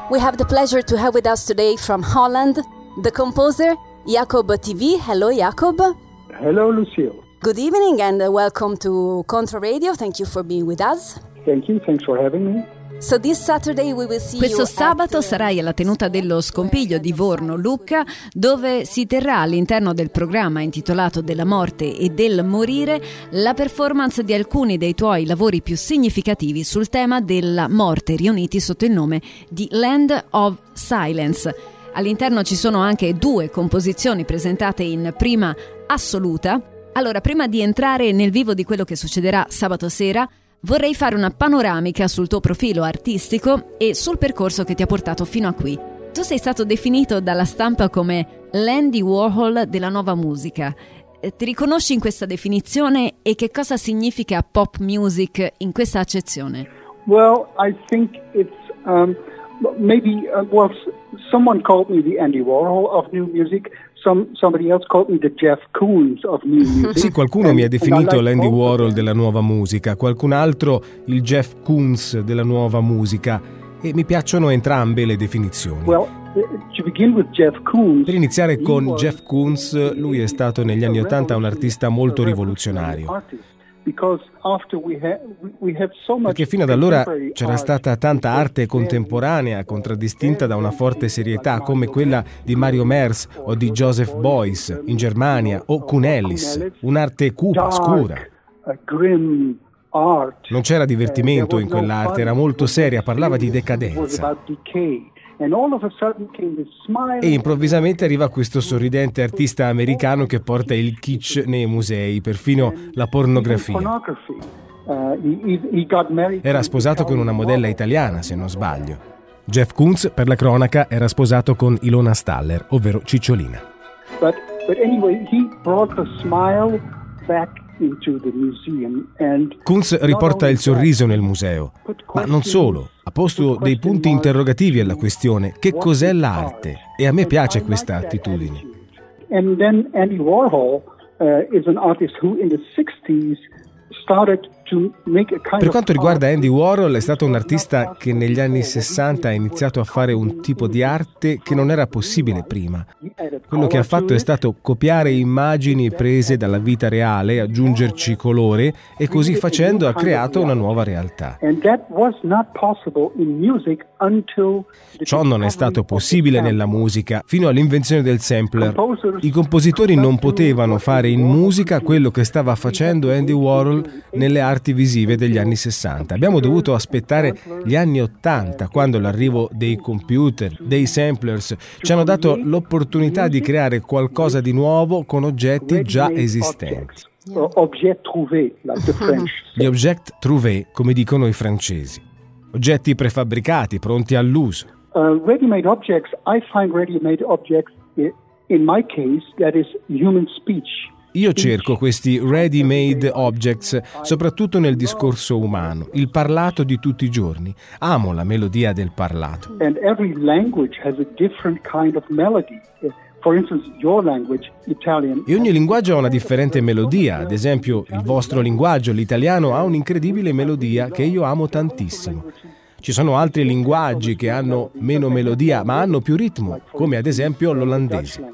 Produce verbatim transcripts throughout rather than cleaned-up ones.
We have the pleasure to have with us today from Holland the composer Jacob T V. Hello, Jacob. Hello, Lucille. Good evening and welcome to Contra Radio. Thank you for being with us. Thank you. Thanks for having me. So this Saturday we will see Questo you sabato at... sarai alla tenuta dello Scompiglio di Vorno, Lucca, dove si terrà all'interno del programma intitolato Della morte e del morire la performance di alcuni dei tuoi lavori più significativi sul tema della morte, riuniti sotto il nome di Land of Silence. All'interno ci sono anche due composizioni presentate in prima assoluta. Allora, prima di entrare nel vivo di quello che succederà sabato sera, vorrei fare una panoramica sul tuo profilo artistico e sul percorso che ti ha portato fino a qui. Tu sei stato definito dalla stampa come l'Andy Warhol della nuova musica. Ti riconosci in questa definizione e che cosa significa pop music in questa accezione? Well, I think it's um, maybe uh, well, someone called me the Andy Warhol of new music. Some, somebody else called me the Jeff Koons of new music. Sì, qualcuno and, mi ha definito like l'Andy Warhol della nuova musica, qualcun altro il Jeff Koons della nuova musica, e mi piacciono entrambe le definizioni. Well, to begin with Jeff Koons, per iniziare con Jeff Koons, lui è stato negli anni Ottanta un artista molto rivoluzionario. Perché fino ad allora c'era stata tanta arte contemporanea contraddistinta da una forte serietà come quella di Mario Merz o di Joseph Beuys in Germania o Kuhn Ellis, un'arte cupa, scura. Non c'era divertimento in quell'arte, era molto seria, parlava di decadenza. E improvvisamente arriva questo sorridente artista americano che porta il kitsch nei musei, perfino la pornografia. Era sposato con una modella italiana, se non sbaglio. Jeff Koons, per la cronaca, era sposato con Ilona Staller, ovvero Cicciolina. But, but anyway, he brought the smile back. Koons riporta il sorriso nel museo, ma non solo, ha posto dei punti interrogativi alla questione: che cos'è l'arte? E a me piace questa attitudine. And then Andy Warhol uh, is an artist who in the sixties started to make a kind Per quanto of riguarda Andy Warhol, è stato un artista che negli anni sessanta ha iniziato a fare un tipo di arte che non era possibile prima. Quello che ha fatto è stato copiare immagini prese dalla vita reale, aggiungerci colore, e così facendo ha creato una nuova realtà. Ciò non è stato possibile nella musica fino all'invenzione del sampler. I compositori non potevano fare in musica quello che stava facendo Andy Warhol nelle arti visive degli anni sessanta. Abbiamo dovuto aspettare gli anni ottanta, quando l'arrivo dei computer, dei samplers, ci hanno dato l'opportunità di creare qualcosa di nuovo con oggetti già esistenti. Gli objets trouvés, come dicono i francesi. Oggetti prefabbricati, pronti all'uso. Uh, ready-made objects, I find ready-made objects, in my case, that is human speech. Io cerco questi ready-made objects soprattutto nel discorso umano, il parlato di tutti i giorni. Amo la melodia del parlato. And every language has a different kind of melody. For instance, your language, Italian. E ogni linguaggio ha una differente melodia. Ad esempio, il vostro linguaggio, l'italiano, ha un'incredibile melodia che io amo tantissimo. Ci sono altri linguaggi che hanno meno melodia, ma hanno più ritmo, come ad esempio l'olandese.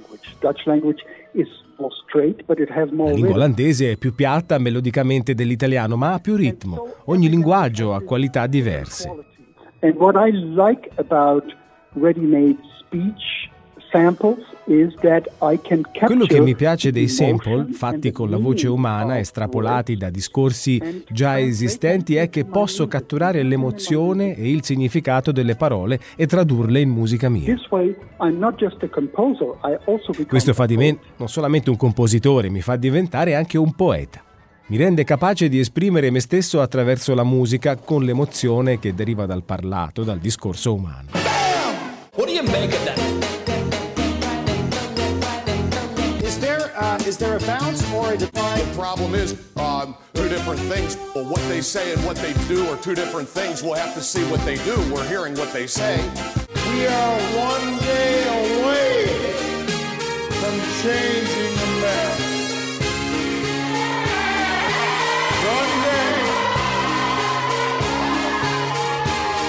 La lingua olandese è più piatta melodicamente dell'italiano, ma ha più ritmo. Ogni linguaggio ha qualità diverse. And what I like about ready-made speech samples is that I can capture. Quello che mi piace dei sample, fatti con la voce umana, estrapolati da discorsi già esistenti, è che posso catturare l'emozione e il significato delle parole e tradurle in musica mia. Questo fa di me non solamente un compositore, mi fa diventare anche un poeta. Mi rende capace di esprimere me stesso attraverso la musica con l'emozione che deriva dal parlato, dal discorso umano. What do you make of that? Uh, is there a bounce or a decline? The problem is um, two different things. Well, what they say and what they do are two different things. We'll have to see what they do. We're hearing what they say. We are one day away from changing the map. One day.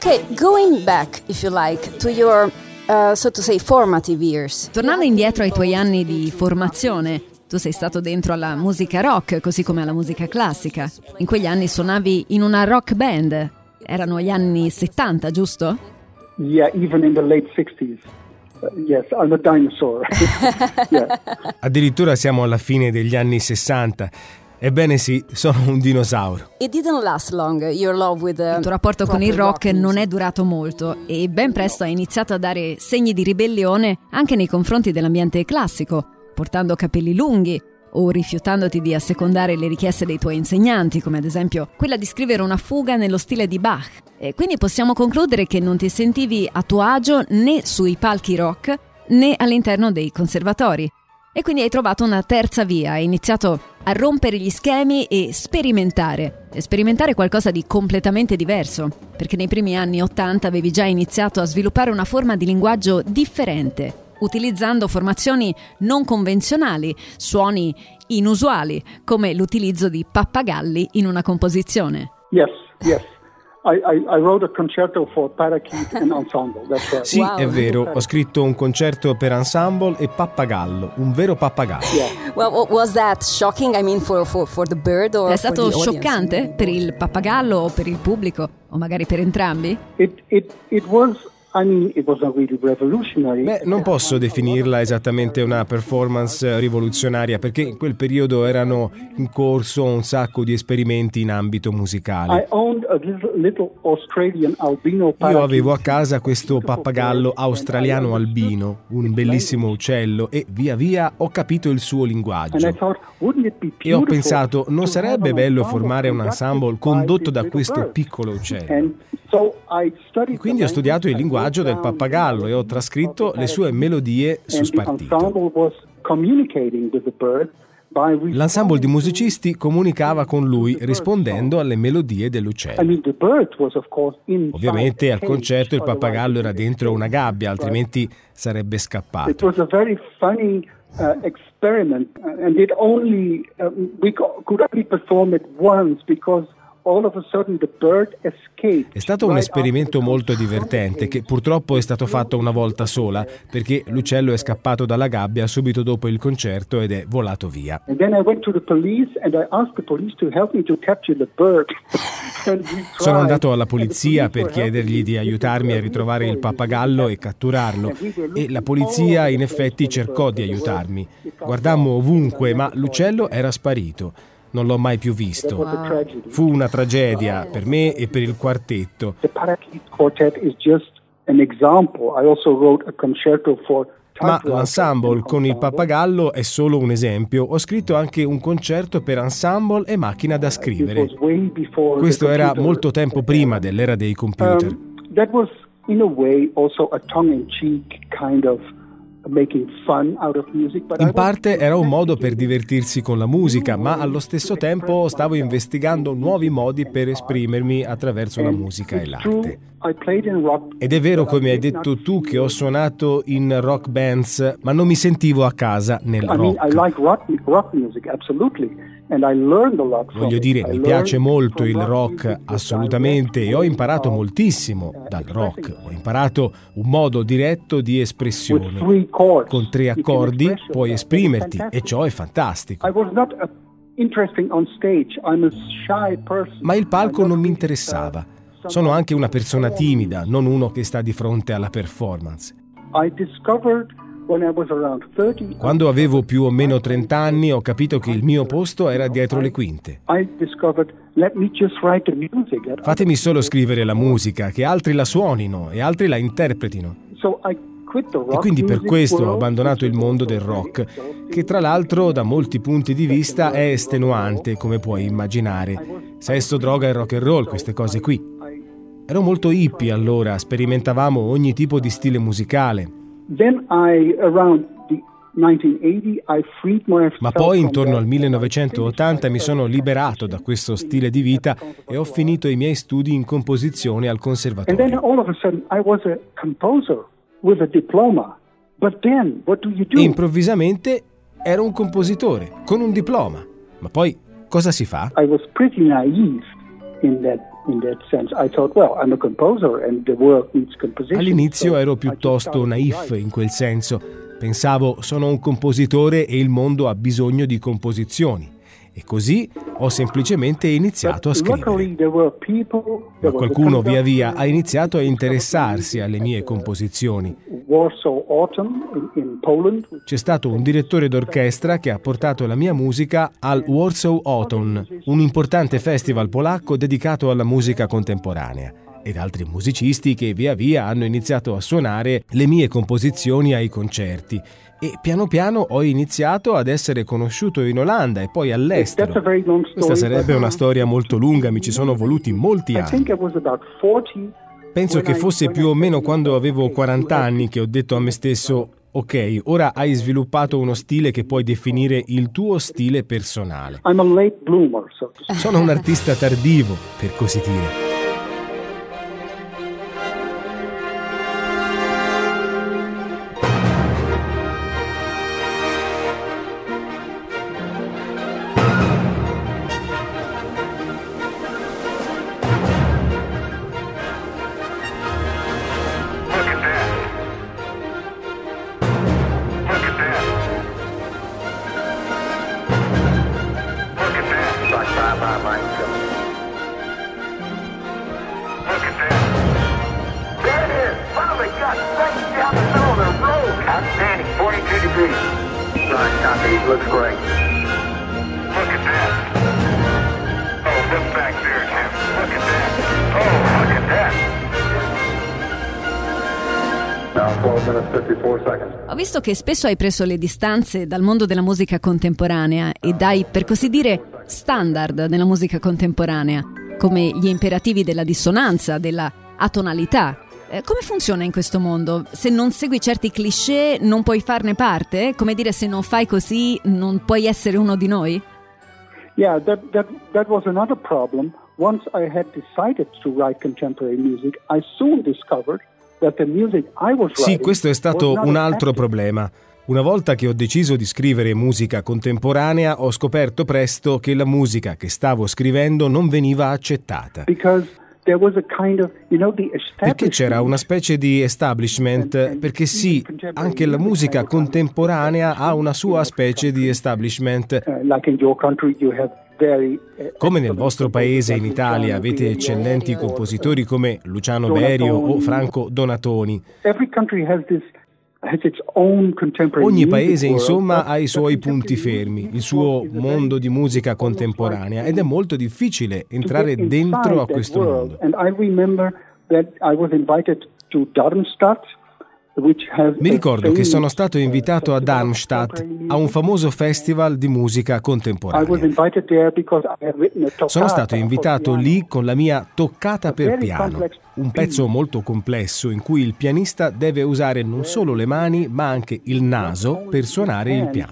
Okay, going back, if you like, to your, uh, so to say, formative years. Tornando indietro ai tuoi anni di formazione, tu sei stato dentro alla musica rock, così come alla musica classica. In quegli anni suonavi in una rock band. Erano gli anni settanta, giusto? Yeah, even in the late sixties. Uh, yes, I'm a dinosaur. Yeah. Addirittura siamo alla fine degli anni sessanta. Ebbene sì, sono un dinosauro. It didn't last long, your love with the... Il tuo rapporto con il rock non è durato molto e ben presto hai iniziato a dare segni di ribellione anche nei confronti dell'ambiente classico, portando capelli lunghi o rifiutandoti di assecondare le richieste dei tuoi insegnanti, come ad esempio quella di scrivere una fuga nello stile di Bach. E quindi possiamo concludere che non ti sentivi a tuo agio né sui palchi rock né all'interno dei conservatori. E quindi hai trovato una terza via, hai iniziato a rompere gli schemi e sperimentare, e sperimentare qualcosa di completamente diverso, perché nei primi anni ottanta avevi già iniziato a sviluppare una forma di linguaggio differente, utilizzando formazioni non convenzionali, suoni inusuali, come l'utilizzo di pappagalli in una composizione. Yes, yes. I, I, I wrote a concerto for parakeet and ensemble. That's right. Sì, Wow. è vero, ho scritto un concerto per ensemble e pappagallo, un vero pappagallo. Yeah. Well, was that shocking? I mean, for, for, for the bird or È for stato the audience? scioccante per il pappagallo o per il pubblico, o magari per entrambi? It it it was. I mean, it was not really revolutionary. Beh, non posso definirla esattamente una performance rivoluzionaria perché in quel periodo erano in corso un sacco di esperimenti in ambito I musicale. owned a little, little Australian albino parakeet. Io avevo a casa questo pappagallo australiano albino, un bellissimo uccello, e via via ho capito il suo And I linguaggio. thought, wouldn't it be E ho beautiful pensato, non to sarebbe have an bello ensemble formare un conducted ensemble by condotto this da little questo bird? piccolo uccello? And so I studied E quindi ho the studiato il language, I linguaggio del wrote down pappagallo e ho trascritto le sue melodie su and the spartito. ensemble was communicating with the bird by L'ensemble di responding musicisti comunicava con lui rispondendo alle melodie I dell'uccello. mean, the bird was of course inside Ovviamente the al cage, concerto il otherwise pappagallo era it- dentro una gabbia, altrimenti sarebbe It scappato. was a very funny uh, experiment, uh, and it only uh, we co- could only perform it once because all of a sudden the bird escaped. È stato un right esperimento after the molto concert. divertente che purtroppo è stato fatto una volta sola perché l'uccello è scappato dalla gabbia subito dopo il concerto ed è volato via. And then I went to the police and I asked the police to help me to capture the bird. And we tried. Sono andato alla And the polizia police per were chiedergli helping di me. aiutarmi a ritrovare il pappagallo e catturarlo e la polizia in effetti cercò di aiutarmi. Guardammo ovunque, ma l'uccello era sparito. Non l'ho mai più visto. That was a tragedy. Fu una tragedia per me e per il quartetto. The Parakeet Quartet is just an example. I also wrote a concerto for Ma l'ensemble con il pappagallo è solo un esempio. Ho scritto anche un concerto per ensemble e macchina da scrivere. Questo era molto tempo prima dell'era dei computer. Um, that was in a way also a tongue-in-cheek kind of making fun out of music, but I In was- parte era un modo per divertirsi con la musica, ma allo stesso tempo stavo investigando nuovi modi per esprimermi attraverso la musica e It's true, l'arte. I played in rock, Ed è vero, come hai detto tu, che ho suonato in rock bands, ma non mi sentivo a casa nel I mean, I rock. like rock, rock music, absolutely, and I learned a lot from Voglio it. dire, I mi learned piace molto from il rock, music the assolutamente, direct e ho imparato way of, moltissimo uh, dal rock. expressing Ho imparato un modo diretto di with espressione. three chords. Con tre You can accordi express puoi yourself. esprimerti It's e fantastic. ciò è fantastico. I was not uh, interesting on stage. I'm a shy person. Ma il palco I'm not non mi really, interessava. uh, Sono anche una persona timida, non uno che sta di fronte alla performance. I discovered when I was around thirty. Quando avevo più o meno trenta anni ho capito che il mio posto era dietro le quinte. I discovered, let me just write the music. that Fatemi solo scrivere la musica, che altri la suonino e altri la interpretino. So I quit the rock E quindi per music questo ho world, abbandonato il which is mondo also del very rock, exhausting. che tra l'altro da molti punti di vista è estenuante, come puoi immaginare. Sesso, droga e rock and roll, queste cose qui. Ero molto hippie allora, sperimentavamo ogni tipo di stile musicale. Then I, around the nineteen eighty, I freed myself Ma poi from intorno that. al millenovecentottanta mi sono liberato da questo stile di vita e ho finito i miei studi in composizione al And then conservatorio. all of a sudden I was a composer with a diploma. But then, what do you do? E improvvisamente ero un compositore con un diploma. Ma poi cosa si fa? I was pretty naive in that in that sense. I thought, well, I'm a composer and the world needs composition. All'inizio ero piuttosto naif in quel senso. Pensavo, sono un compositore e il mondo ha bisogno di composizioni. E così ho semplicemente iniziato a scrivere. Ma qualcuno via via ha iniziato a interessarsi alle mie composizioni. C'è stato un direttore d'orchestra che ha portato la mia musica al Warsaw Autumn, un importante festival polacco dedicato alla musica contemporanea, ed altri musicisti che via via hanno iniziato a suonare le mie composizioni ai concerti. E piano piano ho iniziato ad essere conosciuto in Olanda e poi all'estero. Questa sarebbe una storia molto lunga, mi ci sono voluti molti anni. Penso che fosse più o meno quando avevo quaranta anni che ho detto a me stesso: ok, ora hai sviluppato uno stile che puoi definire il tuo stile personale. Sono un artista tardivo, per così dire. Ho visto che spesso hai preso le distanze dal mondo della musica contemporanea e dai, per così dire, standard nella musica contemporanea, come gli imperativi della dissonanza, della atonalità. Eh, come funziona in questo mondo? Se non segui certi cliché non puoi farne parte? Come dire, se non fai così non puoi essere uno di noi? Yeah, that, that, that was another problem. Once I had decided to write contemporary music, I soon discovered that the music I was writing. Sì, questo è stato un altro problema. Una volta che ho deciso di scrivere musica contemporanea, ho scoperto presto che la musica che stavo scrivendo non veniva accettata. Perché c'era una specie di establishment, perché sì, anche la musica contemporanea ha una sua specie di establishment. Come nel vostro paese, in Italia, avete eccellenti compositori come Luciano Berio o Franco Donatoni. Ogni paese, insomma, ha i suoi punti fermi, il suo mondo di musica contemporanea, ed è molto difficile entrare dentro a questo mondo. Mi ricordo che sono stato invitato a Darmstadt a un famoso festival di musica contemporanea. Sono stato invitato lì con la mia toccata per piano, un pezzo molto complesso in cui il pianista deve usare non solo le mani ma anche il naso per suonare il piano.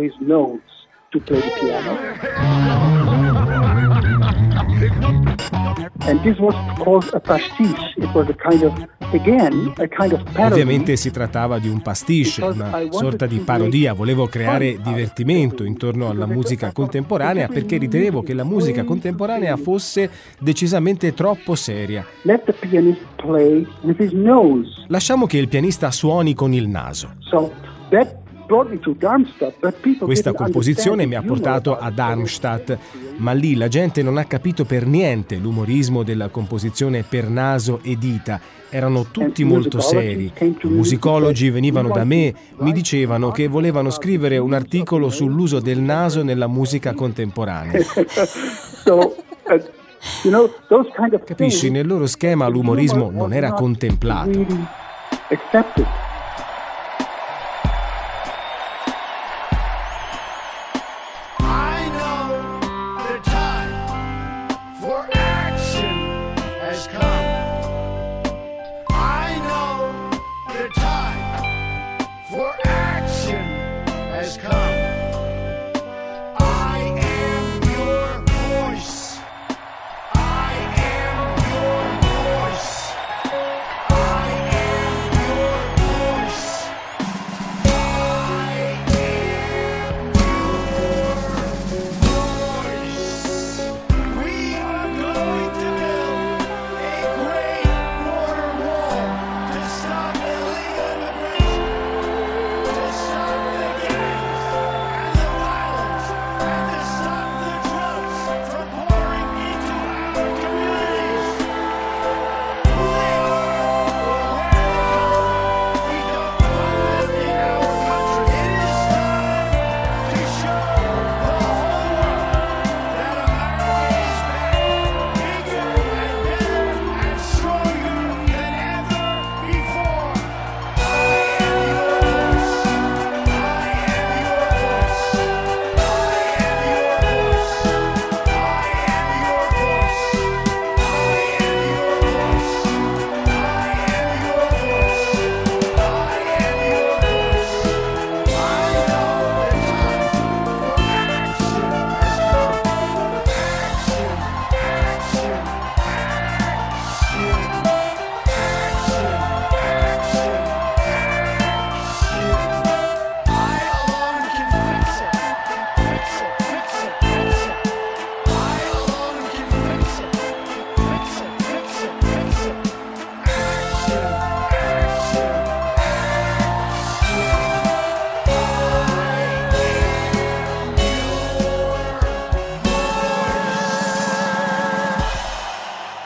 And this was called a pastiche. It was a kind of, again, a kind of parody. Ovviamente si trattava di un pastiche, una sorta di parodia. Volevo creare divertimento intorno alla musica contemporanea perché ritenevo che la musica contemporanea fosse decisamente troppo seria. Let the pianist play with his nose. Lasciamo che il pianista suoni con il naso. So that Questa composizione mi ha portato a Darmstadt, ma lì la gente non ha capito per niente l'umorismo della composizione per naso e dita. Erano tutti molto seri. I musicologi venivano da me, mi dicevano che volevano scrivere un articolo sull'uso del naso nella musica contemporanea. Capisci, nel loro schema l'umorismo non era contemplato.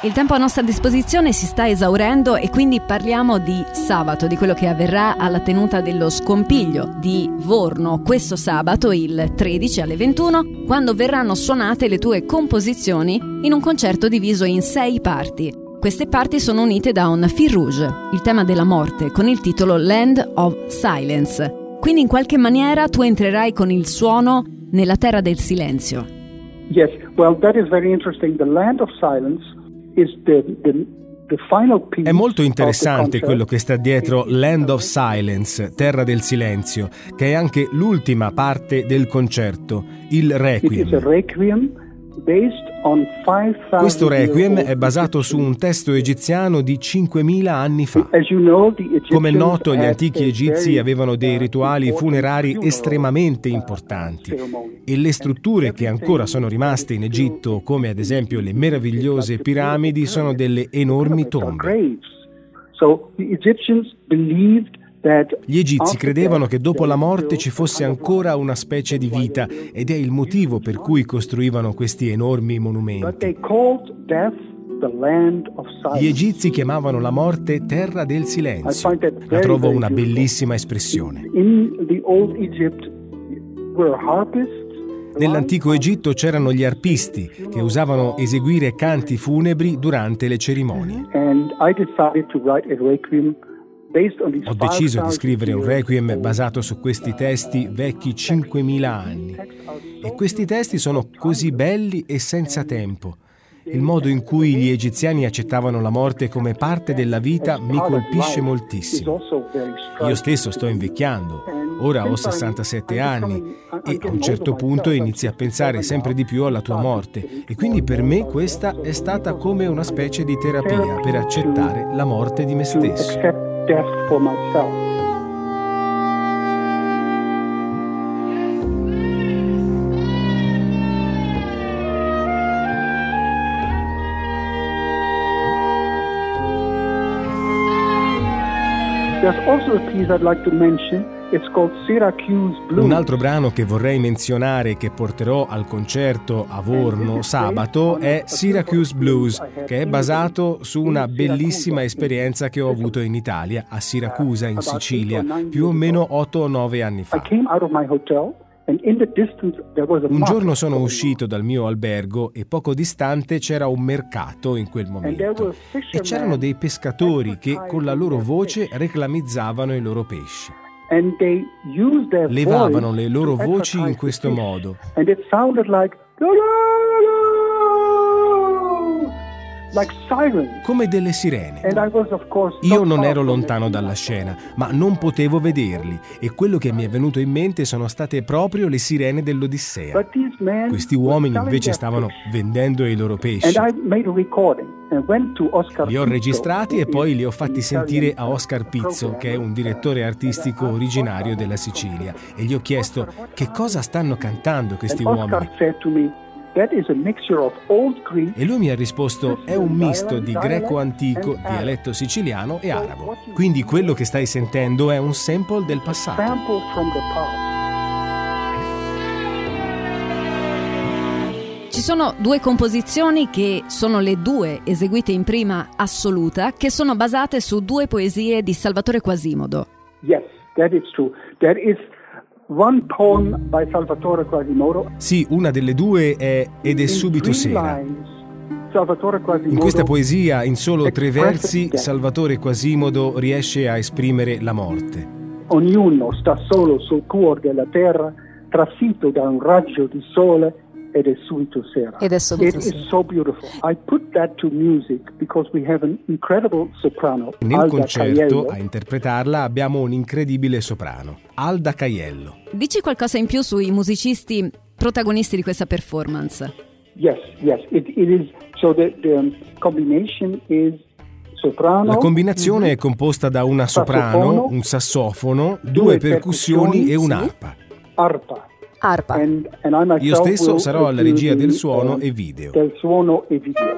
Il tempo a nostra disposizione si sta esaurendo e quindi parliamo di sabato, di quello che avverrà alla tenuta dello Scompiglio di Vorno questo sabato, il tredici alle ventuno, quando verranno suonate le tue composizioni in un concerto diviso in sei parti. Queste parti sono unite da un fil rouge, il tema della morte, con il titolo Land of Silence. Quindi in qualche maniera tu entrerai con il suono nella terra del silenzio. Yes, well, that is very interesting. The Land of Silence is the, the, the final piece. È molto interessante quello che sta dietro Land of Silence, terra del silenzio, che è anche l'ultima parte del concerto, il Requiem. It is a Requiem based on five thousand Questo Requiem è basato su un testo egiziano di cinquemila anni fa. Come è noto, gli antichi egizi avevano dei rituali funerari estremamente importanti e le strutture che ancora sono rimaste in Egitto, come ad esempio le meravigliose piramidi, sono delle enormi tombe. So the Egyptians believed Gli egizi credevano che dopo la morte ci fosse ancora una specie di vita ed è il motivo per cui costruivano questi enormi monumenti. Gli egizi chiamavano la morte terra del silenzio. La trovo una bellissima espressione. Nell'antico Egitto c'erano gli arpisti che usavano eseguire canti funebri durante le cerimonie. Ho deciso di scrivere un requiem basato su questi testi vecchi cinquemila anni. E questi testi sono così belli e senza tempo. Il modo in cui gli egiziani accettavano la morte come parte della vita mi colpisce moltissimo. Io stesso sto invecchiando, ora ho sessantasette anni e a un certo punto inizi a pensare sempre di più alla tua morte e quindi per me questa è stata come una specie di terapia per accettare la morte di me stesso. Death for myself. There's also a piece I'd like to mention. It's called Syracuse Blues. Un altro brano che vorrei menzionare e che porterò al concerto a Vorno sabato è Syracuse Blues, che è basato su una bellissima esperienza che ho avuto in Italia, a Siracusa in Sicilia, più o meno otto o nove anni fa. Un giorno sono uscito dal mio albergo e poco distante c'era un mercato in quel momento e c'erano dei pescatori che con la loro voce reclamizzavano i loro pesci. Levavano le loro voci in questo modo. Come delle sirene. Io non ero lontano dalla scena, ma non potevo vederli e quello che mi è venuto in mente sono state proprio le sirene dell'Odissea. Questi uomini invece stavano vendendo i loro pesci. Li ho registrati e poi li ho fatti sentire a Oscar Pizzo, che è un direttore artistico originario della Sicilia, e gli ho chiesto che cosa stanno cantando questi uomini. E lui mi ha risposto: è un misto di greco antico, dialetto siciliano e arabo. Quindi quello che stai sentendo è un sample del passato. Ci sono due composizioni che sono le due eseguite in prima assoluta, che sono basate su due poesie di Salvatore Quasimodo. Yes, that is true. There is one poem by Salvatore Quasimodo. Sì, una delle due è Ed è subito sera. In questa poesia, in solo tre versi, Salvatore Quasimodo riesce a esprimere la morte. Ognuno sta solo sul cuore della terra, trafitto da un raggio di sole. Ed è subito sera. Ed è subito It sera. is so beautiful. I put that to music because we have an incredible soprano. Nel Alda concerto Caiello. a interpretarla abbiamo un incredibile soprano, Alda Caiello. Dici qualcosa in più sui musicisti protagonisti di questa performance. Yes, yes. It, it is so the, the combination is soprano. La combinazione è composta da una soprano, un sassofono, due percussioni e un'arpa. Arpa. Arpa. And, and I myself Io stesso will sarò alla do regia the, del suono uh, e video. Del suono e video.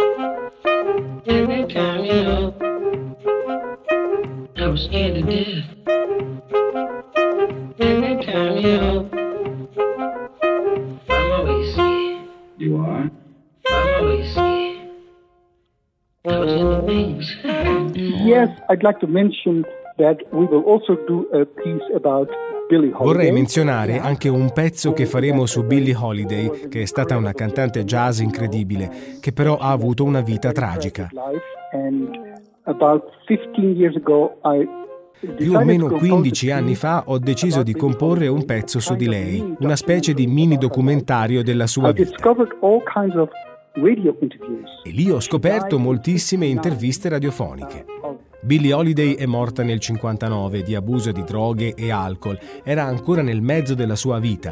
Every time, you know, I was scared to death. Every time, you know, I'm always scared. You are? I'm always scared. yes, I'd like to mention that we will also do a piece about Billie Holiday. Vorrei menzionare anche un pezzo che faremo su Billie Holiday, che è stata una cantante jazz incredibile, che però ha avuto una vita tragica. And about fifteen years ago I Più o meno quindici anni fa ho deciso di comporre un pezzo su di lei, una specie di mini documentario della sua vita. E lì ho scoperto moltissime interviste radiofoniche. Billie Holiday è morta nel cinquantanove di abuso di droghe e alcol. Era ancora nel mezzo della sua vita.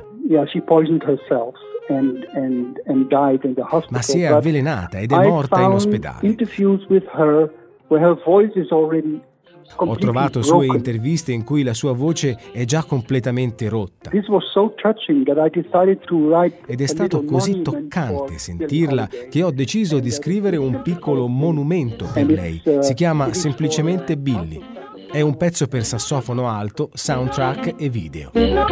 Ma si è avvelenata ed è morta in ospedale. Ho trovato sue interviste in cui la sua voce è già completamente rotta. Ed è stato così toccante sentirla che ho deciso di scrivere un piccolo monumento per lei. Si chiama semplicemente Billie. È un pezzo per sassofono alto, soundtrack e video.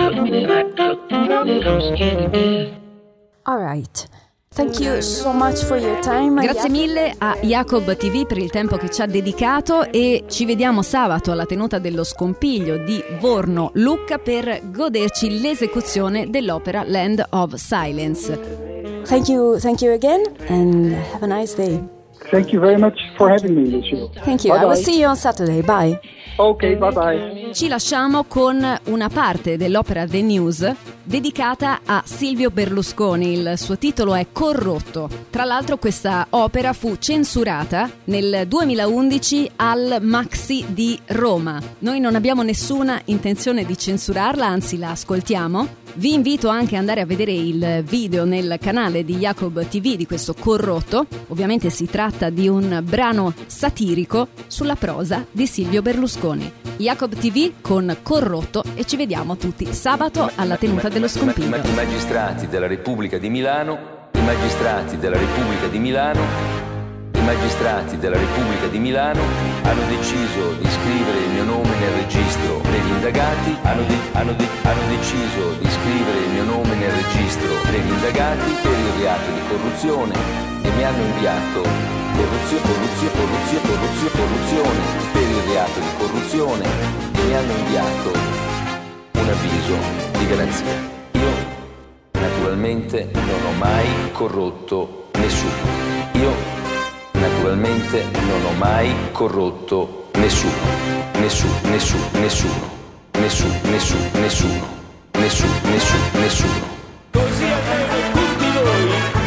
All right. Thank you so much for your time. Grazie mille a Jacob ti vu per il tempo che ci ha dedicato e ci vediamo sabato alla tenuta dello Scompiglio di Vorno Lucca per goderci l'esecuzione dell'opera Land of Silence. Thank you, thank you again and have a nice day. Thank you very much for having me, Lucio. Thank you. Bye I will bye. see you on Saturday. Bye. Ok, bye bye. Ci lasciamo con una parte dell'opera The News dedicata a Silvio Berlusconi. Il suo titolo è Corrotto. Tra l'altro questa opera fu censurata nel duemilaundici al Maxi di Roma. Noi non abbiamo nessuna intenzione di censurarla, anzi la ascoltiamo. Vi invito anche ad andare a vedere il video nel canale di Jacob ti vu di questo Corrotto. Ovviamente si tratta di un brano satirico sulla prosa di Silvio Berlusconi. Jacob ti vu con Corrotto e ci vediamo tutti sabato alla tenuta dello Scompiglio. I magistrati della Repubblica di Milano, i magistrati della Repubblica di Milano, i magistrati della Repubblica di Milano hanno deciso di iscrivere il mio nome nel registro degli indagati, hanno, de- hanno, de- hanno deciso di iscrivere il mio nome nel registro degli indagati per il reato di corruzione e mi hanno inviato corruzione, corruzione, corruzione, corruzione, corruzione per il reato di corruzione e mi hanno inviato un avviso di garanzia. Io naturalmente non ho mai corrotto nessuno. Io naturalmente non ho mai corrotto nessuno. Nessuno, nessuno, nessuno. Nessuno, nessuno, nessuno. Nessuno, nessuno, nessuno. Così almeno tutti voi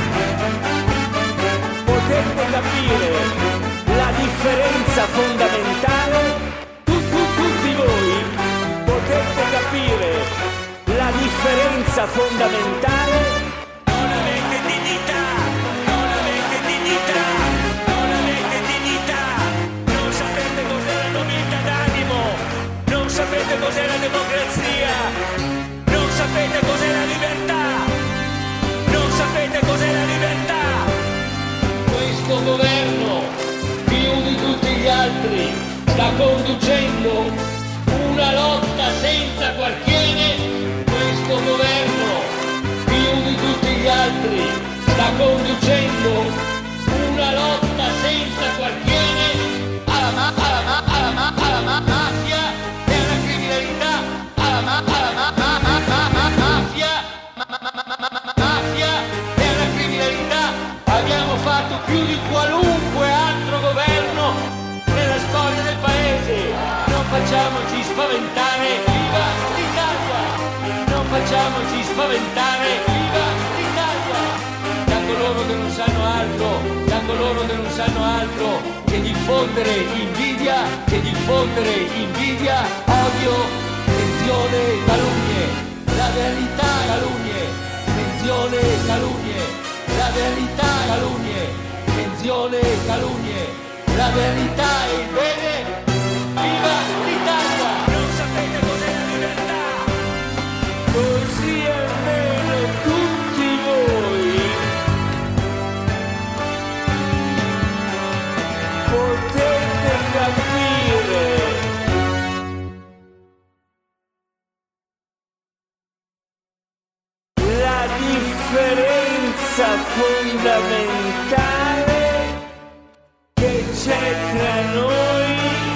potete capire la differenza fondamentale. Tutti, tutti voi potete capire la differenza fondamentale. Non avete dignità, non avete dignità, non avete dignità. Non sapete cos'è la nobiltà d'animo, non sapete cos'è la democrazia, non sapete cos'è la libertà, non sapete cos'è la libertà. Questo governo, più di tutti gli altri, sta conducendo una lotta senza quartiere. Questo governo, più di tutti gli altri, sta conducendo una lotta senza quartiere alla, ma- alla, ma- alla, ma- alla ma- mafia e alla criminalità, alla, ma- alla ma- ma- ma- ma- ma- mafia, ma- ma- ma- ma- ma- mafia e alla criminalità. Abbiamo fatto più di qualunque altro governo nella storia del paese. Non facciamoci spaventare, viva l'Italia! Non facciamoci spaventare, viva l'Italia! Da coloro che non sanno altro, da coloro che non sanno altro che diffondere invidia, che diffondere invidia, odio, menzione, calunnie, la verità, calunnie, menzione, calunnie, la verità, calunnie, menzione, calunnie, la verità e il bene, viva l'Italia! Non sapete cos'è la libertà, così almeno tutti voi potete capire la differenza fondamentale che c'è tra noi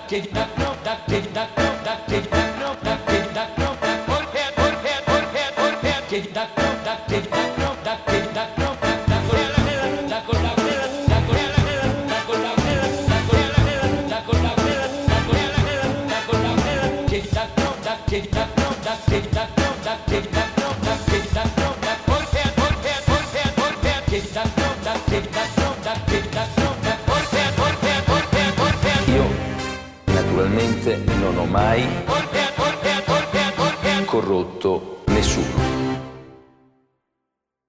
Io naturalmente non ho mai